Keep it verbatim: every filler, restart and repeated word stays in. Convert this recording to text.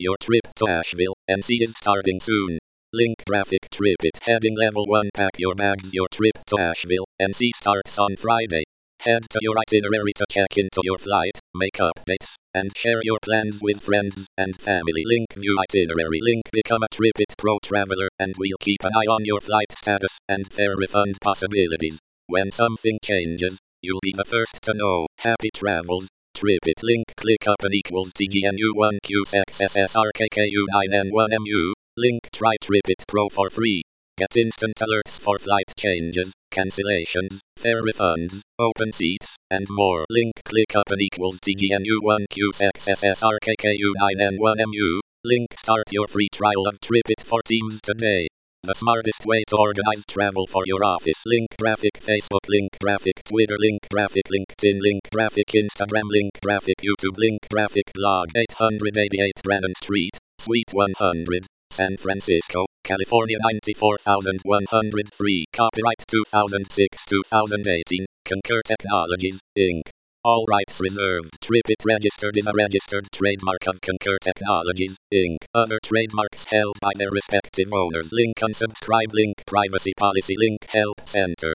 Your trip to Asheville, N C is starting soon. Link graphic TripIt heading level one. Pack your bags. Your trip to Asheville, N C starts on Friday. Head to your itinerary to check into your flight, make updates, and share your plans with friends and family. Link view itinerary. Link become a TripIt Pro traveler and we'll keep an eye on your flight status and fare refund possibilities. When something changes, you'll be the first to know. Happy travels. TripIt link click up and equals T G N U one Q X S S R K K U nine N one M U. Link try TripIt Pro for free. Get instant alerts for flight changes, cancellations, fare refunds, open seats, and more. Link click up and equals T G N U one Q X S S R K K U nine N one M U. Link start your free trial of TripIt for Teams today. The smartest way to organize travel for your office. Link graphic Facebook. Link graphic Twitter. Link graphic LinkedIn. Link graphic Instagram. Link graphic YouTube. Link graphic blog. eight eighty-eight Brennan Street, Suite one hundred, San Francisco, California nine four one zero three. Copyright two thousand six to twenty eighteen. Concur Technologies, Incorporated. All rights reserved. TripIt registered is a registered trademark of Concur Technologies, Incorporated. Other trademarks held by their respective owners. Link unsubscribe. Link privacy policy. Link help center.